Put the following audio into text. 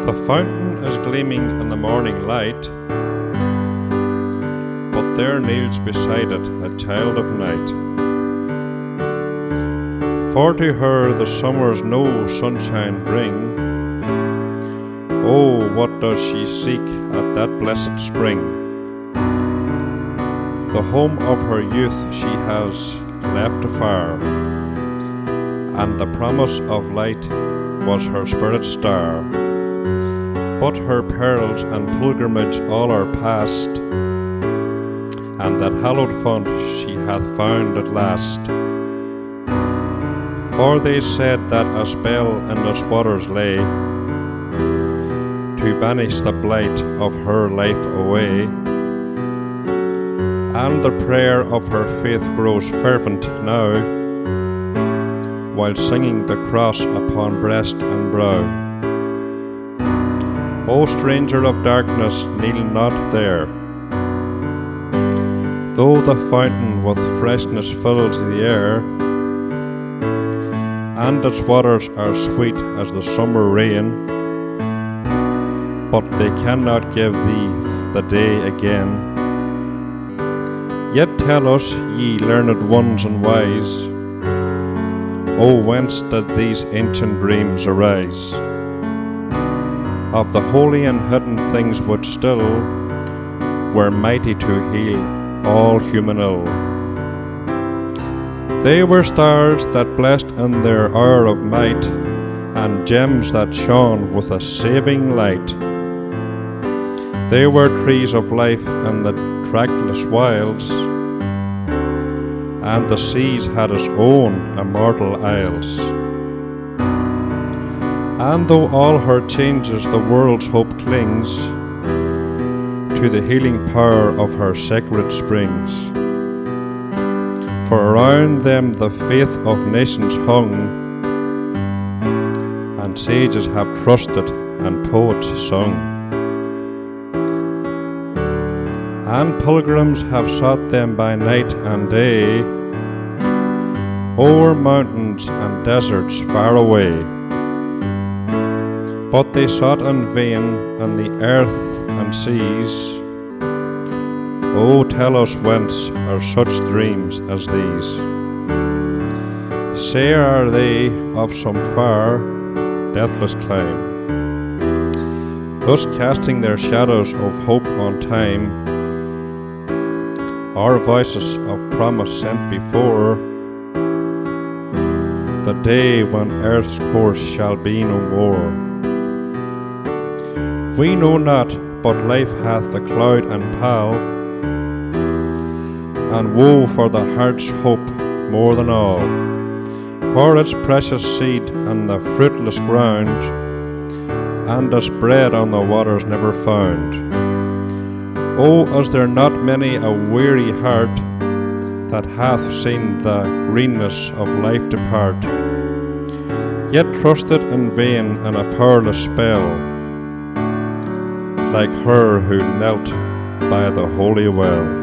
The fountain is gleaming in the morning light, but there kneels beside it a child of night. For to her the summers no sunshine bring. Oh, what does she seek at that blessed spring? The home of her youth she has left afar, and the promise of light was her spirit's star. But her perils and pilgrimage all are past, and that hallowed font she hath found at last. For they said that a spell in the waters lay, to banish the blight of her life away. And the prayer of her faith grows fervent now, while singing the cross upon breast and brow. O stranger of darkness, kneel not there, though the fountain with freshness fills the air, and its waters are sweet as the summer rain, but they cannot give thee the day again. Yet tell us, ye learned ones and wise, O whence did these ancient dreams arise, of the holy and hidden things which still were mighty to heal all human ill? They were stars that blessed in their hour of might, and gems that shone with a saving light. They were trees of life in the trackless wilds, and the seas had its own immortal isles. And though all her changes the world's hope clings to the healing power of her sacred springs. For around them the faith of nations hung, and sages have trusted and poets sung, and pilgrims have sought them by night and day, o'er mountains and deserts far away. But they sought in vain in the earth and seas. Oh, tell us whence are such dreams as these? Say, are they of some far, deathless clime, thus casting their shadows of hope on time, or voices of promise sent before the day when earth's course shall be no more? We know not, but life hath the cloud and pall, and woe for the heart's hope more than all, for its precious seed in the fruitless ground, and its bread on the waters never found. Oh, is there not many a weary heart that hath seen the greenness of life depart, yet trusted in vain in a powerless spell, like her who knelt by the holy well?